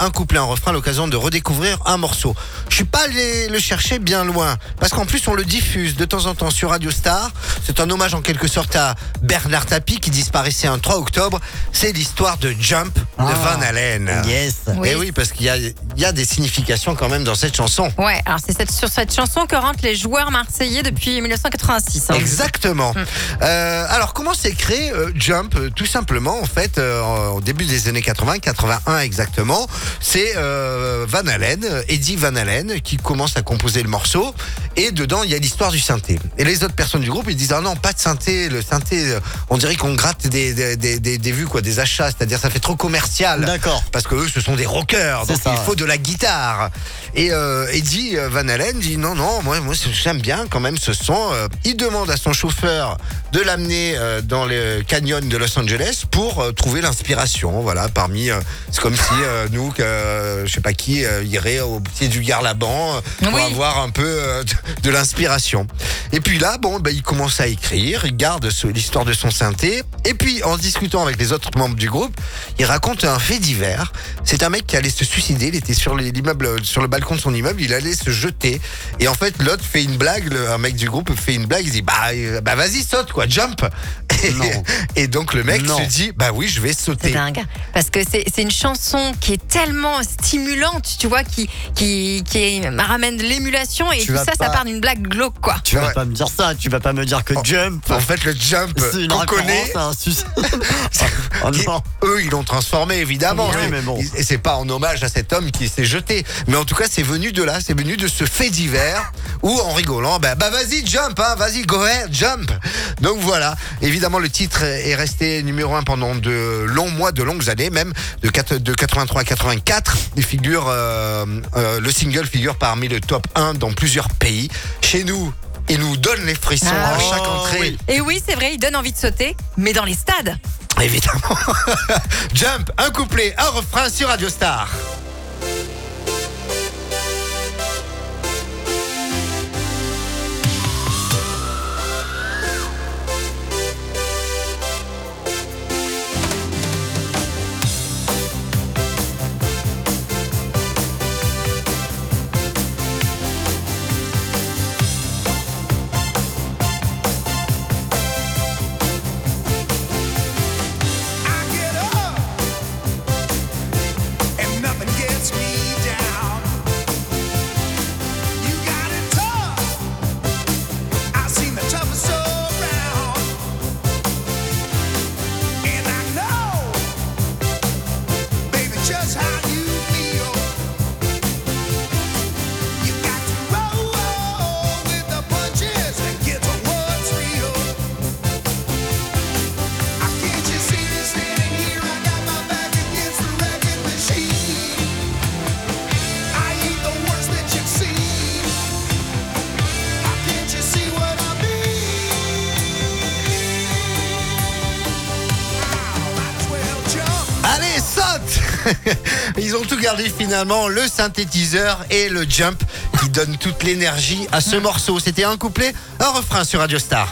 un couplet, un refrain, à l'occasion de redécouvrir un morceau. Je suis pas allé le chercher bien loin, parce qu'en plus on le diffuse de temps en temps sur Radio Star. C'est un hommage en quelque sorte à Bernard Tapie qui disparaissait un 3 octobre. C'est l'histoire de Jump de Van Halen. Yes. Et oui, parce qu'il y a des significations quand même dans cette chanson. Ouais, alors c'est sur cette chanson que rentrent les joueurs marseillais depuis 1986. Exactement. Alors comment s'est créé Jump? Tout simplement, en fait, au début des années 80, 81 exactement, c'est Van Halen, Eddie Van Halen, qui commence à composer le morceau. Et dedans, il y a l'histoire du synthé. Et les autres personnes du groupe, ils disent, ah non, pas de synthé. Le synthé, on dirait qu'on gratte des vues, quoi, des achats. C'est-à-dire, ça fait trop commercial. D'accord. Parce que eux, ce sont des rockers. Donc, il faut de la guitare. Et Eddie Van Halen dit, non, moi, j'aime bien quand même ce son. Il demande à son chauffeur de l'amener dans le canyon de Los Angeles pour trouver l'inspiration. Voilà, parmi, c'est comme si nous, je sais pas qui, irait au pied du Garlaban pour avoir un peu de l'inspiration. Et puis là, il commence à écrire, il garde l'histoire de son synthé. Et puis, en discutant avec les autres membres du groupe, il raconte un fait divers. C'est un mec qui allait se suicider. Il était sur l'immeuble, sur le balcon de son immeuble. Il allait se jeter. Et en fait, l'autre fait une blague. Un mec du groupe fait une blague. Il dit, vas-y, saute, quoi, jump. Et donc, le mec se dit, oui, je vais sauter. C'est dingue. Parce que c'est une chanson qui est tellement stimulante, tu vois, qui ramène de l'émulation. Et tout ça part d'une blague glauque, quoi. Tu vas pas me dire ça. Tu vas pas me dire que Jump. En fait, le Jump qu'on connaît. Eux, ils l'ont transformé, évidemment. Oui, mais bon. Et c'est pas en hommage à cet homme qui s'est jeté. Mais en tout cas, c'est venu de là. C'est venu de ce fait divers où, en rigolant, vas-y, jump, hein, vas-y, go ahead, jump. Donc voilà. Évidemment, le titre est resté numéro 1 pendant de longs mois, de longues années, même de 83 à 84. Le single figure parmi le top 1 dans plusieurs pays. Chez nous, il nous donne les frissons à chaque entrée. Oui. Et oui, c'est vrai, il donne envie de sauter, mais dans les stades. Évidemment. Jump, un couplet, un refrain sur Radio Star. Ils ont tout gardé finalement, le synthétiseur et le jump qui donnent toute l'énergie à ce morceau. C'était un couplet, un refrain sur Radio Star.